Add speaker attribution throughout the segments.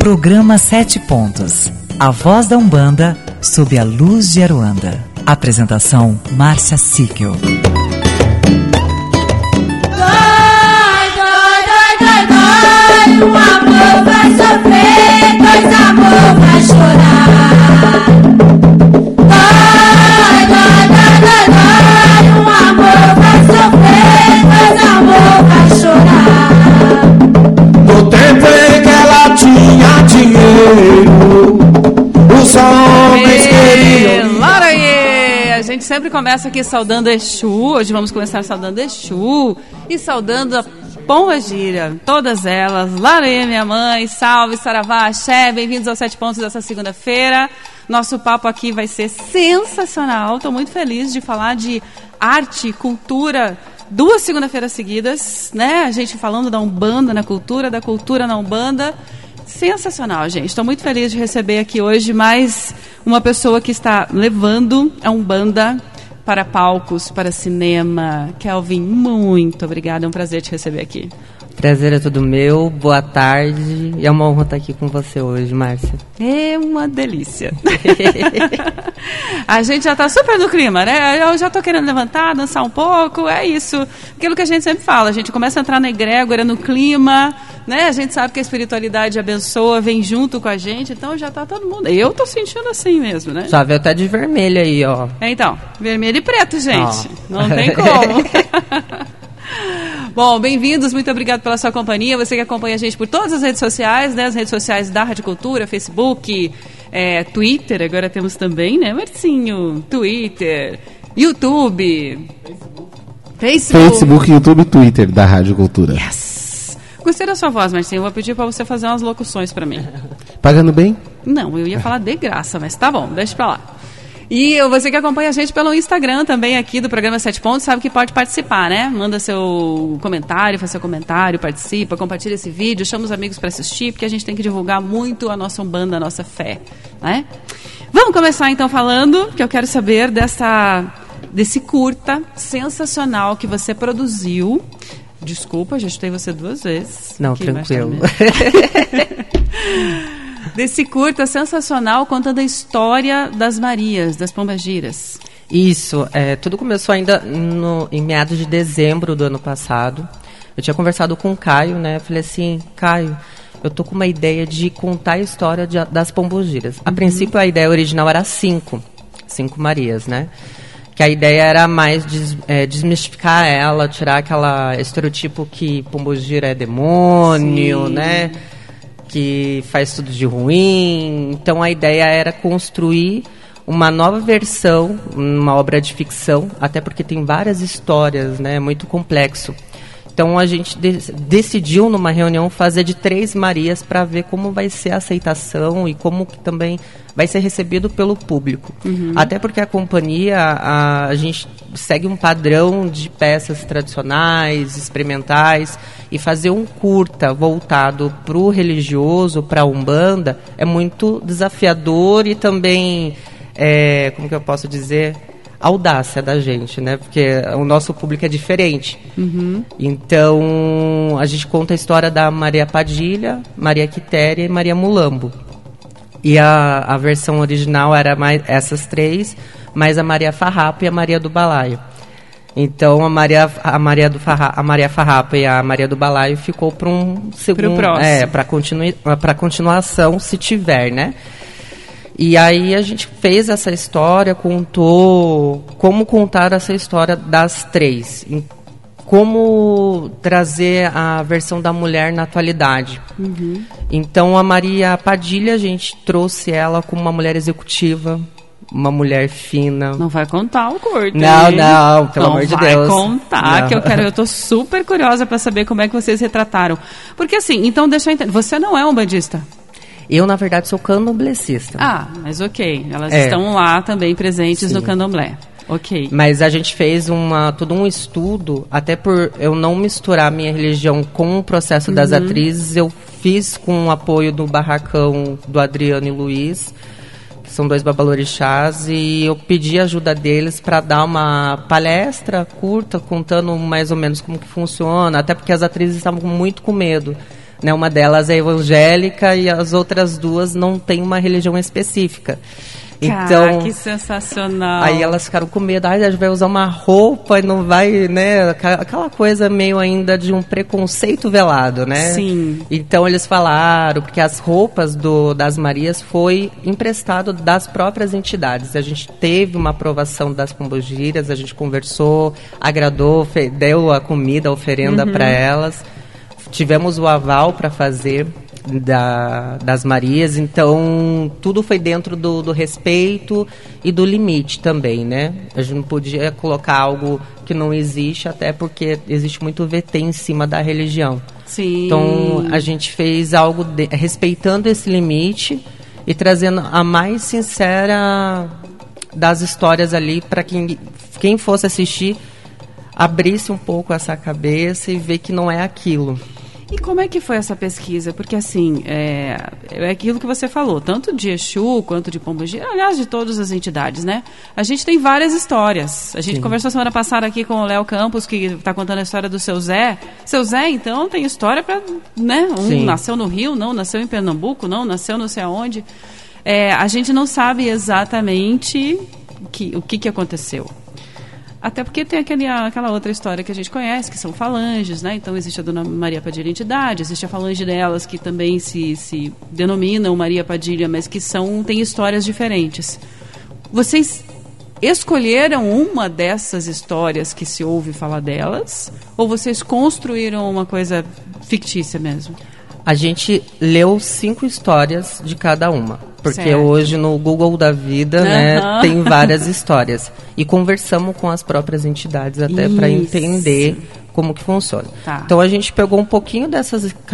Speaker 1: Programa 7 Pontos. A voz da Umbanda sob a luz de Aruanda. Apresentação: Márcia Síquel.
Speaker 2: Um amor vai sofrer, dois amor vai chorar. Um amor vai sofrer, dois amor vai chorar.
Speaker 3: No tempo em que ela tinha dinheiro, os homens queriam.
Speaker 4: Laranhê! A gente sempre começa aqui saudando Exu. Hoje vamos começar saudando Exu e saudando a Pombagira, todas elas. Laranhê, minha mãe, salve, saravá, axé, bem-vindos aos 7 Pontos dessa segunda-feira. Nosso papo aqui vai ser sensacional. Estou muito feliz de falar de arte, cultura, 2 segunda-feiras seguidas, né? A gente falando da Umbanda na cultura, da cultura na Umbanda. Sensacional, gente. Estou muito feliz de receber aqui hoje mais uma pessoa que está levando a Umbanda para palcos, para cinema. Kelvin, muito obrigada. É um prazer te receber aqui.
Speaker 5: Prazer é todo meu. Boa tarde. E é uma honra estar aqui com você hoje, Márcia.
Speaker 4: É uma delícia. A gente já está super no clima, né? Eu já estou querendo levantar, dançar um pouco. É isso. Aquilo que a gente sempre fala. A gente começa a entrar na egrégora, no clima, né? A gente sabe que a espiritualidade abençoa, vem junto com a gente. Então já está todo mundo. Eu estou sentindo assim mesmo, né?
Speaker 5: Já veio até de vermelho aí, ó.
Speaker 4: Então, vermelho e preto, gente. Não tem como. Bom, bem-vindos, muito obrigado pela sua companhia. Você que acompanha a gente por todas as redes sociais, né? As redes sociais da Rádio Cultura, Facebook, Twitter, agora temos também, né, Marcinho? Twitter, YouTube,
Speaker 6: Facebook, YouTube e Twitter da Rádio Cultura.
Speaker 4: Yes! Gostei da sua voz, Marcinho. Vou pedir para você fazer umas locuções para mim.
Speaker 6: Pagando bem?
Speaker 4: Não, eu ia falar de graça, mas tá bom, deixa pra lá. E você que acompanha a gente pelo Instagram também aqui do programa 7 Pontos, sabe que pode participar, né? Manda seu comentário, faz seu comentário, participa, compartilha esse vídeo, chama os amigos para assistir, porque a gente tem que divulgar muito a nossa Umbanda, a nossa fé, né? Vamos começar então falando, que eu quero saber desse curta sensacional que você produziu. Desculpa, já chutei você 2 vezes.
Speaker 5: Não, tranquilo.
Speaker 4: Desse curta sensacional contando a história das Marias, das Pombagiras.
Speaker 5: Isso, tudo começou ainda em meados de dezembro do ano passado. Eu tinha conversado com o Caio, né? Falei assim, Caio, eu tô com uma ideia de contar a história das Pombagiras. A princípio a ideia original era 5 Marias, né? Que a ideia era mais desmistificar ela, tirar aquela estereotipo que Pombagira é demônio, sim, né? Que faz tudo de ruim. Então a ideia era construir uma nova versão, uma obra de ficção, até porque tem várias histórias, né? Muito complexo. Então a gente decidiu numa reunião fazer de 3 Marias para ver como vai ser a aceitação e como que também vai ser recebido pelo público. Até porque a companhia, a gente segue um padrão de peças tradicionais, experimentais, e fazer um curta voltado para o religioso, para a Umbanda, é muito desafiador e também, como que eu posso dizer, audácia da gente, né? Porque o nosso público é diferente. Então, a gente conta a história da Maria Padilha, Maria Quitéria e Maria Mulambo. E a versão original era mais essas 3, mais a Maria Farrapa e a Maria do Balaio. Então, a Maria Farrapa e a Maria do Balaio ficou para um segundo... para continuação, se tiver, né? E aí a gente fez essa história, contou como contar essa história das 3, como trazer a versão da mulher na atualidade. Então a Maria Padilha, a gente trouxe ela como uma mulher executiva, uma mulher fina.
Speaker 4: Não vai contar o curto.
Speaker 5: Não, pelo amor de Deus.
Speaker 4: Não vai contar, que eu tô super curiosa para saber como é que vocês retrataram. Porque assim, então deixa eu entender, você não é umbandista?
Speaker 5: Eu, na verdade, sou candomblessista.
Speaker 4: Ah, mas ok. Elas estão lá também presentes, sim, no candomblé. Ok.
Speaker 5: Mas a gente fez todo um estudo, até por eu não misturar minha religião com o processo das atrizes, eu fiz com o apoio do barracão do Adriano e Luiz, que são 2 babalorixás, e eu pedi a ajuda deles para dar uma palestra curta, contando mais ou menos como que funciona, até porque as atrizes estavam muito com medo né? Uma delas é evangélica e as outras duas não têm uma religião específica. Então,
Speaker 4: que sensacional.
Speaker 5: Aí elas ficaram com medo, a gente vai usar uma roupa e não vai, né? Aquela coisa meio ainda de um preconceito velado, né?
Speaker 4: Sim.
Speaker 5: Então eles falaram, porque as roupas das Marias foi emprestado das próprias entidades. A gente teve uma aprovação das pombogiras, a gente conversou, agradou, deu a comida, a oferenda para elas. Tivemos o aval para fazer das Marias, então tudo foi dentro do respeito e do limite também, né? A gente não podia colocar algo que não existe, até porque existe muito VT em cima da religião.
Speaker 4: Sim.
Speaker 5: Então a gente fez algo respeitando esse limite e trazendo a mais sincera das histórias ali para quem fosse assistir abrisse um pouco essa cabeça e ver que não é aquilo.
Speaker 4: E como é que foi essa pesquisa? Porque, assim, é aquilo que você falou, tanto de Exu quanto de Pombogira, aliás, de todas as entidades, né? A gente tem várias histórias. A gente conversou semana passada aqui com o Léo Campos, que está contando a história do Seu Zé. Seu Zé, então, tem história para, né? Nasceu no Rio, não, nasceu em Pernambuco, não, nasceu não sei aonde. A gente não sabe exatamente o que aconteceu. Até porque tem aquela outra história que a gente conhece, que são falanges, né? Então existe a Dona Maria Padilha Entidade, existe a falange delas, que também se denominam Maria Padilha, mas que têm histórias diferentes. Vocês escolheram uma dessas histórias que se ouve falar delas? Ou vocês construíram uma coisa fictícia mesmo?
Speaker 5: A gente leu 5 histórias de cada uma. Porque
Speaker 4: certo.
Speaker 5: Hoje no Google da vida, né, tem várias histórias. E conversamos com as próprias entidades até para entender como que funciona.
Speaker 4: Tá.
Speaker 5: Então a gente pegou um pouquinho de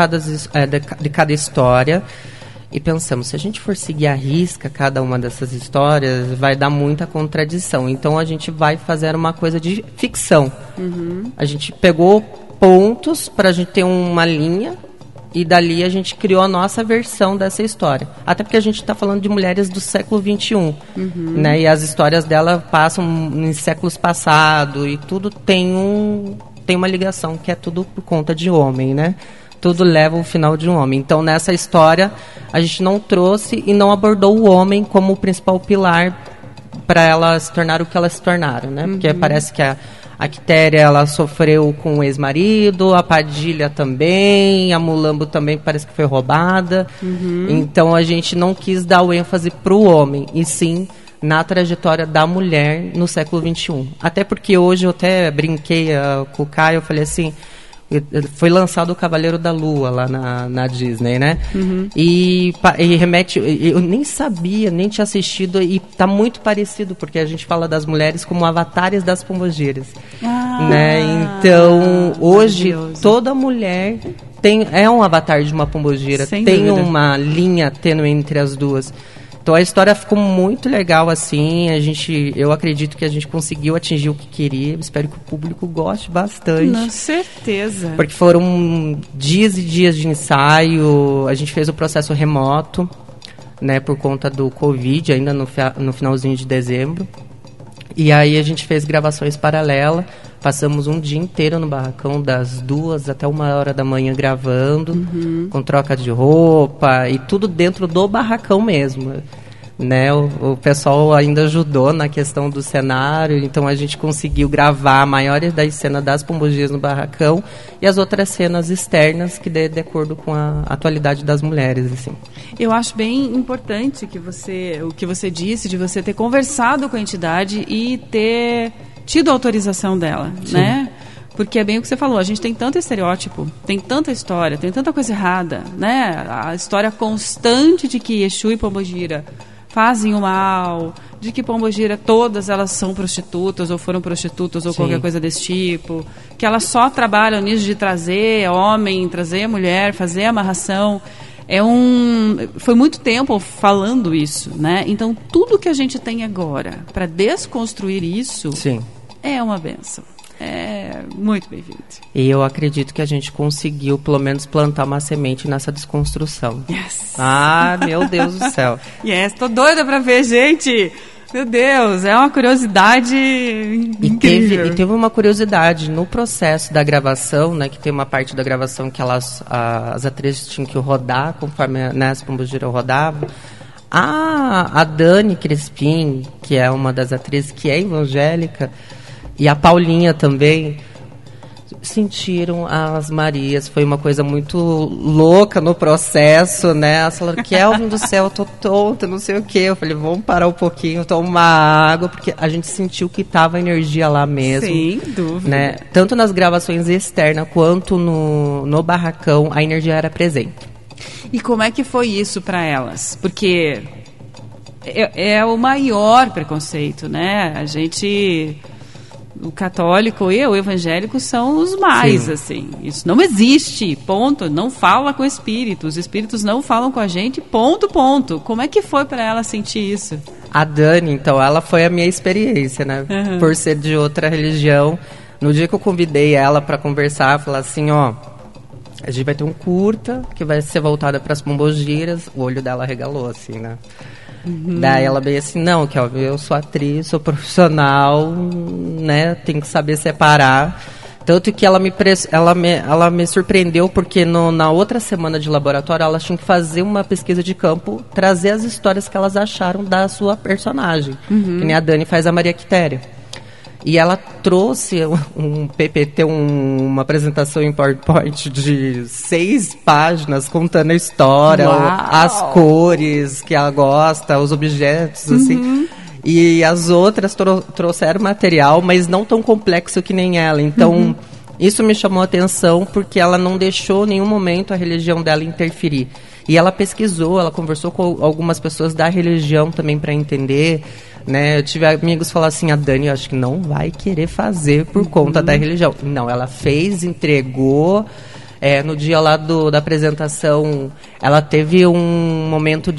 Speaker 5: cada história e pensamos, se a gente for seguir à risca cada uma dessas histórias, vai dar muita contradição. Então a gente vai fazer uma coisa de ficção. A gente pegou pontos para a gente ter uma linha. E dali a gente criou a nossa versão dessa história. Até porque a gente está falando de mulheres do século XXI. Né? E as histórias dela passam em séculos passados. E tudo tem uma ligação, que é tudo por conta de homem, né? Tudo leva ao final de um homem. Então, nessa história, a gente não trouxe e não abordou o homem como o principal pilar para ela se tornar o que elas se tornaram, né? Porque parece que a Quitéria, ela sofreu com o ex-marido, a Padilha também, a Mulambo também parece que foi roubada. Então a gente não quis dar o ênfase para o homem, e sim na trajetória da mulher no século XXI. Até porque hoje eu até brinquei com o Caio, eu falei assim, foi lançado o Cavaleiro da Lua lá na Disney, né? E remete, eu nem sabia, nem tinha assistido, e tá muito parecido, porque a gente fala das mulheres como avatares das pombogiras, né? Então, hoje, toda mulher é um avatar de uma pombogira, tem dúvida. Uma linha tênue entre as duas. Então a história ficou muito legal, assim, eu acredito que a gente conseguiu atingir o que queria, espero que o público goste bastante.
Speaker 4: Com certeza.
Speaker 5: Porque foram dias e dias de ensaio, a gente fez o processo remoto, né, por conta do Covid, ainda no finalzinho de dezembro. E aí a gente fez gravações paralelas, passamos um dia inteiro no barracão, das 2 até 1h da manhã gravando, com troca de roupa e tudo dentro do barracão mesmo. Né? O pessoal ainda ajudou na questão do cenário, então a gente conseguiu gravar a maioria das cenas das pombogiras no barracão e as outras cenas externas que de acordo com a atualidade das mulheres, assim.
Speaker 4: Eu acho bem importante o que você disse, de você ter conversado com a entidade e ter tido a autorização dela, né? Porque é bem o que você falou, a gente tem tanto estereótipo, tem tanta história, tem tanta coisa errada, né? A história constante de que Exu e Pombogira fazem o mal, de que Pombogira todas elas são prostitutas ou foram prostitutas ou qualquer coisa desse tipo, que elas só trabalham nisso de trazer homem, trazer mulher, fazer amarração. Foi muito tempo falando isso, né? Então tudo que a gente tem agora para desconstruir isso é uma bênção. É muito bem-vindo.
Speaker 5: E eu acredito que a gente conseguiu, pelo menos, plantar uma semente nessa desconstrução.
Speaker 4: Yes!
Speaker 5: Ah, meu Deus do céu.
Speaker 4: Yes, tô doida pra ver, gente! Meu Deus, é uma curiosidade incrível.
Speaker 5: E teve uma curiosidade no processo da gravação, né, que tem uma parte da gravação que as atrizes tinham que rodar conforme, né, as Pombogiras rodavam. A Dani Crespim, que é uma das atrizes que é evangélica, e a Paulinha também, sentiram as Marias. Foi uma coisa muito louca no processo, né? Elas falaram, Kelvin do céu, eu tô tonta, não sei o quê. Eu falei, vamos parar um pouquinho, tomar água, porque a gente sentiu que tava energia lá mesmo.
Speaker 4: Sem dúvida.
Speaker 5: Né? Tanto nas gravações externas quanto no barracão, a energia era presente.
Speaker 4: E como é que foi isso para elas? Porque é o maior preconceito, né? A gente... O católico e o evangélico são os mais, sim, assim. Isso não existe, ponto. Não fala com espíritos. Os espíritos não falam com a gente, ponto. Como é que foi para ela sentir isso?
Speaker 5: A Dani, então, ela foi a minha experiência, né? Uhum. Por ser de outra religião. No dia que eu convidei ela para conversar, falar assim, ó... A gente vai ter um curta que vai ser voltada para as Pombogiras. O olho dela regalou, assim, né? Uhum. Daí ela veio assim, não, Kelvin, eu sou atriz, sou profissional, né, tenho que saber separar. Tanto que ela me surpreendeu porque na outra semana de laboratório elas tinham que fazer uma pesquisa de campo, trazer as histórias que elas acharam da sua personagem. Uhum. Que nem a Dani faz a Maria Quitéria. E ela trouxe um PPT, uma apresentação em PowerPoint de 6 páginas contando a história, as cores que ela gosta, os objetos, assim. E as outras trouxeram material, mas não tão complexo que nem ela. Então, isso me chamou a atenção porque ela não deixou em nenhum momento a religião dela interferir. E ela pesquisou, ela conversou com algumas pessoas da religião também para entender... Né? Eu tive amigos que falaram assim, a Dani, eu acho que não vai querer fazer por conta da religião. Não, ela fez, entregou. No dia lá da apresentação, ela teve um momento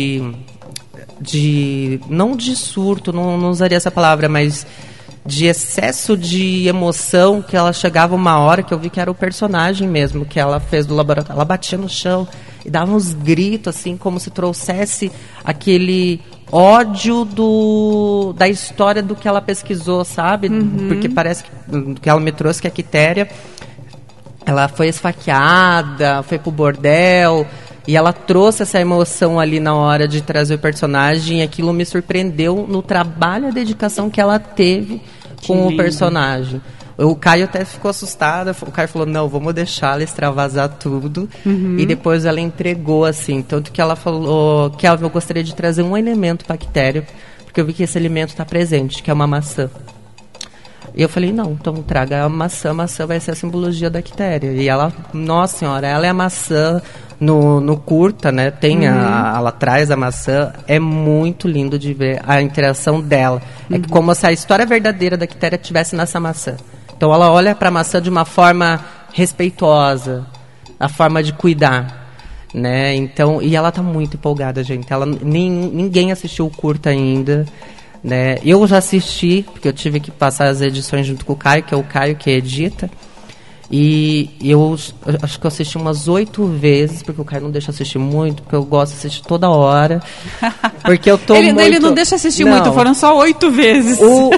Speaker 5: não de surto, não usaria essa palavra, mas de excesso de emoção, que ela chegava uma hora que eu vi que era o personagem mesmo, que ela fez do laboratório. Ela batia no chão e dava uns gritos, assim, como se trouxesse aquele... ódio da história do que ela pesquisou, sabe? Porque parece que ela me trouxe que a Quitéria, ela foi esfaqueada, foi pro bordel, e ela trouxe essa emoção ali na hora de trazer o personagem, e aquilo me surpreendeu no trabalho e a dedicação que ela teve com o personagem. O Caio até ficou assustado, o Caio falou, não, vamos deixar ela extravasar tudo, e depois ela entregou, assim, tanto que ela falou, Kelvin, eu gostaria de trazer um elemento para a Quitéria, porque eu vi que esse elemento está presente, que é uma maçã. E eu falei, não, então traga a maçã vai ser a simbologia da Quitéria. E ela, nossa senhora, ela é a maçã no curta, né, tem ela traz a maçã, é muito lindo de ver a interação dela. É que como se a história verdadeira da Quitéria estivesse nessa maçã. Então ela olha para a maçã de uma forma respeitosa, a forma de cuidar, né? Então, e ela está muito empolgada, gente. Ninguém assistiu o curta ainda, né? Eu já assisti, porque eu tive que passar as edições junto com o Caio, que é o Caio que edita. E eu acho que eu assisti umas 8 vezes, porque o Caio não deixa assistir muito, porque eu gosto de assistir toda hora. Porque eu tô
Speaker 4: ele não deixa assistir muito, foram só 8 vezes.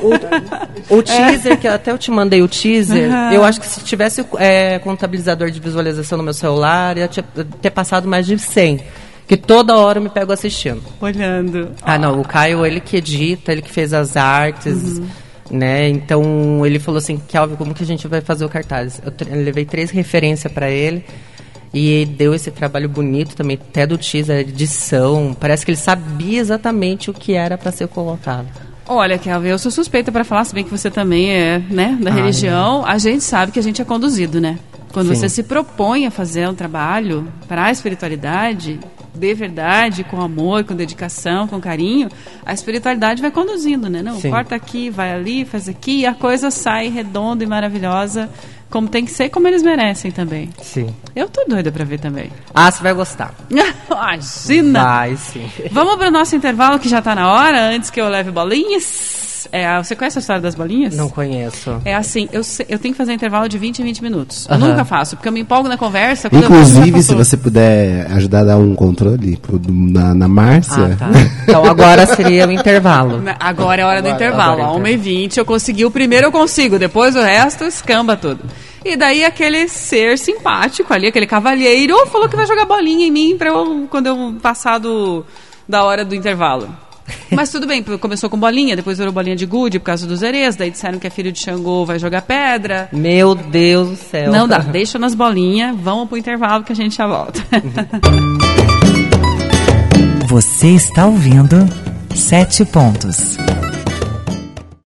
Speaker 5: O teaser, que até eu te mandei o teaser, eu acho que se tivesse contabilizador de visualização no meu celular, ia ter passado mais de 100. Que toda hora eu me pego assistindo.
Speaker 4: Olhando.
Speaker 5: Não, o Caio, ele que edita, ele que fez as artes... Né? Então ele falou assim, Kelvin, como que a gente vai fazer o cartaz? Eu levei 3 referências para ele e deu esse trabalho bonito também, até do teaser, edição. Parece que ele sabia exatamente o que era para ser colocado.
Speaker 4: Olha, Kelvin, eu sou suspeita para falar, se bem que você também é, né, da religião. A gente sabe que a gente é conduzido, né? Quando você se propõe a fazer um trabalho para a espiritualidade, de verdade, com amor, com dedicação, com carinho, a espiritualidade vai conduzindo, né? Não, corta aqui, vai ali, faz aqui, e a coisa sai redonda e maravilhosa, como tem que ser, como eles merecem também.
Speaker 5: Sim.
Speaker 4: Eu tô doida pra ver também.
Speaker 5: Você vai gostar.
Speaker 4: Imagina! Vai, sim. Vamos pro nosso intervalo, que já tá na hora, antes que eu leve bolinhas. Você conhece a história das bolinhas?
Speaker 5: Não conheço.
Speaker 4: É assim, eu tenho que fazer intervalo de 20 em 20 minutos. Eu nunca faço, porque eu me empolgo na conversa.
Speaker 6: Inclusive, se você puder ajudar a dar um controle outro ali, na Márcia.
Speaker 5: Tá. Então agora seria o intervalo.
Speaker 4: Agora é a hora do intervalo.
Speaker 5: Agora é
Speaker 4: 1h20, eu consegui o primeiro, eu consigo. Depois o resto escamba tudo. E daí aquele ser simpático ali, aquele cavalheiro, falou que vai jogar bolinha em mim quando eu passar da hora do intervalo. Mas tudo bem, começou com bolinha, depois virou bolinha de gude por causa dos herês, daí disseram que é filho de Xangô, vai jogar pedra.
Speaker 5: Meu Deus do céu.
Speaker 4: Não dá, deixa nas bolinhas, vamos pro intervalo que a gente já volta.
Speaker 1: Você está ouvindo 7 pontos.